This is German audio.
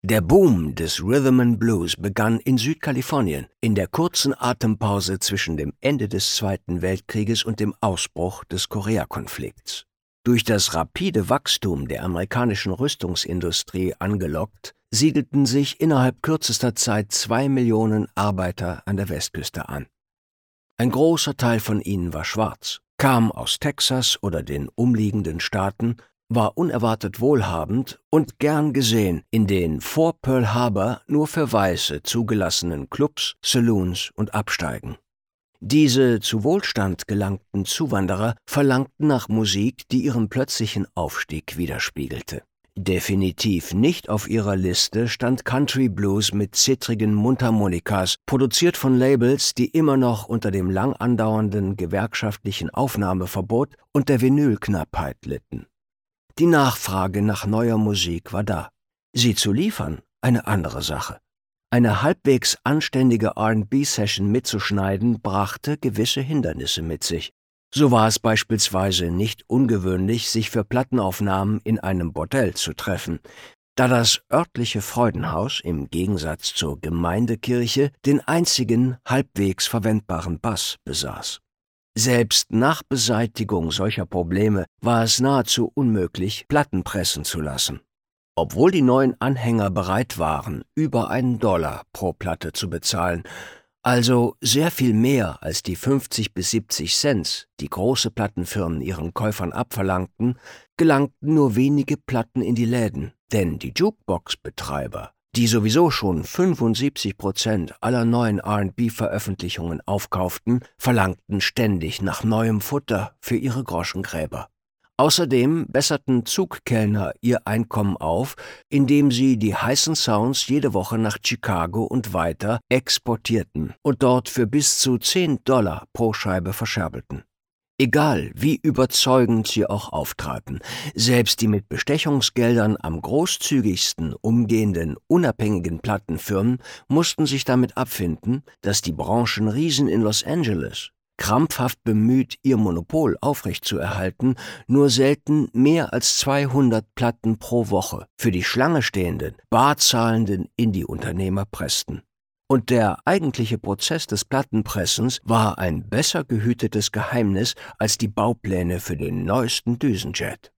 Der Boom des Rhythm and Blues begann in Südkalifornien, in der kurzen Atempause zwischen dem Ende des Zweiten Weltkrieges und dem Ausbruch des Koreakonflikts. Durch das rapide Wachstum der amerikanischen Rüstungsindustrie angelockt, siedelten sich innerhalb kürzester Zeit 2 Millionen Arbeiter an der Westküste an. Ein großer Teil von ihnen war schwarz, kam aus Texas oder den umliegenden Staaten, war unerwartet wohlhabend und gern gesehen in den vor Pearl Harbor nur für Weiße zugelassenen Clubs, Saloons und Absteigen. Diese zu Wohlstand gelangten Zuwanderer verlangten nach Musik, die ihren plötzlichen Aufstieg widerspiegelte. Definitiv nicht auf ihrer Liste stand Country Blues mit zittrigen Mundharmonikas, produziert von Labels, die immer noch unter dem lang andauernden gewerkschaftlichen Aufnahmeverbot und der Vinylknappheit litten. Die Nachfrage nach neuer Musik war da. Sie zu liefern, eine andere Sache. Eine halbwegs anständige R&B-Session mitzuschneiden, brachte gewisse Hindernisse mit sich. So war es beispielsweise nicht ungewöhnlich, sich für Plattenaufnahmen in einem Bordell zu treffen, da das örtliche Freudenhaus im Gegensatz zur Gemeindekirche den einzigen halbwegs verwendbaren Bass besaß. Selbst nach Beseitigung solcher Probleme war es nahezu unmöglich, Platten pressen zu lassen. Obwohl die neuen Anhänger bereit waren, über $1 pro Platte zu bezahlen, also sehr viel mehr als die 50 bis 70 Cent, die große Plattenfirmen ihren Käufern abverlangten, gelangten nur wenige Platten in die Läden, denn die Jukebox-Betreiber, die sowieso schon 75% aller neuen R&B-Veröffentlichungen aufkauften, verlangten ständig nach neuem Futter für ihre Groschengräber. Außerdem besserten Zugkellner ihr Einkommen auf, indem sie die heißen Sounds jede Woche nach Chicago und weiter exportierten und dort für bis zu $10 pro Scheibe verscherbelten. Egal, wie überzeugend sie auch auftraten, selbst die mit Bestechungsgeldern am großzügigsten umgehenden unabhängigen Plattenfirmen mussten sich damit abfinden, dass die Branchenriesen in Los Angeles, krampfhaft bemüht, ihr Monopol aufrechtzuerhalten, nur selten mehr als 200 Platten pro Woche für die Schlange stehenden, barzahlenden Indie-Unternehmer pressten. Und der eigentliche Prozess des Plattenpressens war ein besser gehütetes Geheimnis als die Baupläne für den neuesten Düsenjet.